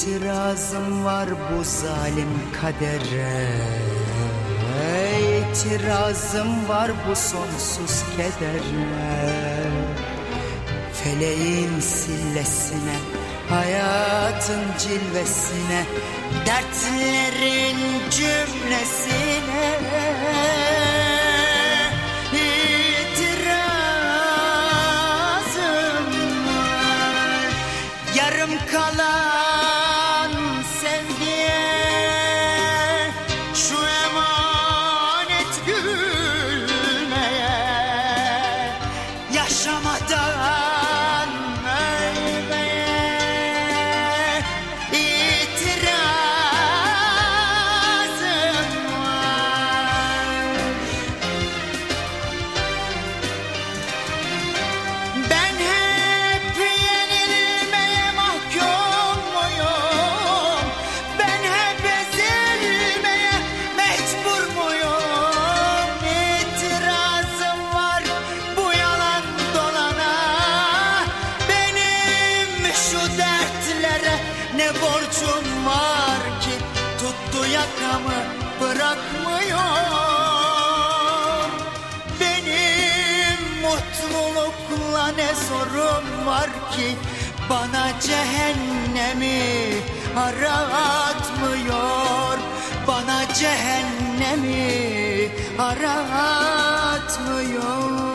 İtirazım var bu zalim kadere, İtirazım var bu sonsuz kedere. Feleğin sillesine, hayatın cilvesine, dertlerin cümlesine itirazım var. Yarım kalan sevgiye şu emanet gülmeye, yaşamadan ölmeye itirazım var. Ben hep yenilmeye mahkum muyum? Ben hep ezilmeye mecbur muyum? İtirazım var bu yalan dolana. Benim şu dertlere ne borcum var ki tuttu yakamı bırakmıyor. Benim mutlulukla ne zorum var ki bana cehennemi aratmıyor. Bana cehennemi aratmıyor.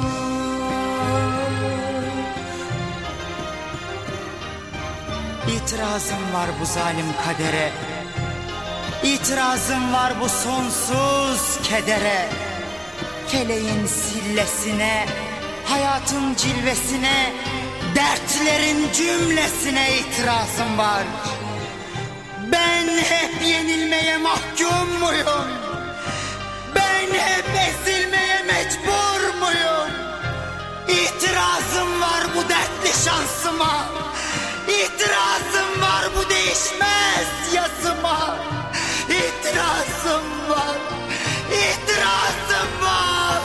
İtirazım var bu zalim kadere, İtirazım var bu sonsuz kedere. Feleğin sillesine, hayatın cilvesine, dertlerin cümlesine itirazım var. Ben hep yenilmeye mahkum muyum? Ben hep ezilmeye mecbur muyum? İtirazım var bu dertli şansıma, İtirazım var bu değişmez yazıma. İtirazım var, itirazım var.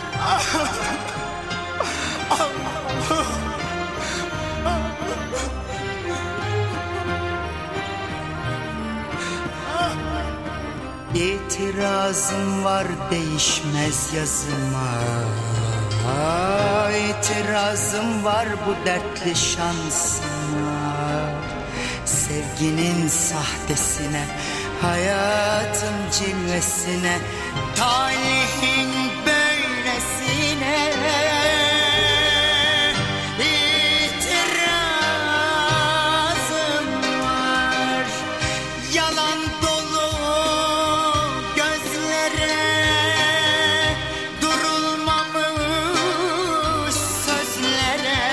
İtirazım var değişmez yazıma. İtirazım var bu dertli şansıma. Sevginin sahtesine, hayatın cilvesine, talihin böylesine itirazım var. Yalan dolu gözlere, durulmamış sözlere,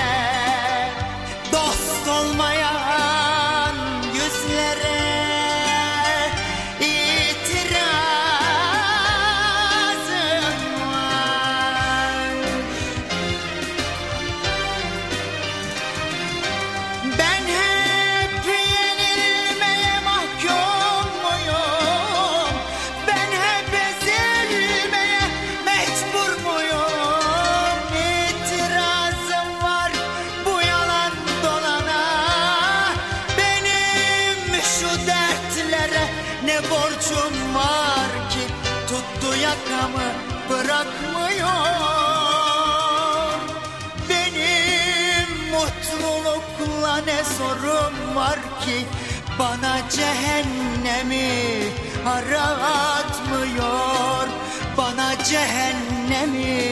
dost olmayan yüzlere itirazım var. Ben hep yenilmeye mahkum muyum? Ben hep ezilmeye mecbur muyum? İtirazım var bu yalan dolana. Benim şu dertlere ne borcum var ki tuttu yakamı bırakmıyor. Benim mutlulukla ne zorum var ki bana cehennemi aratmıyor. Bana cehennemi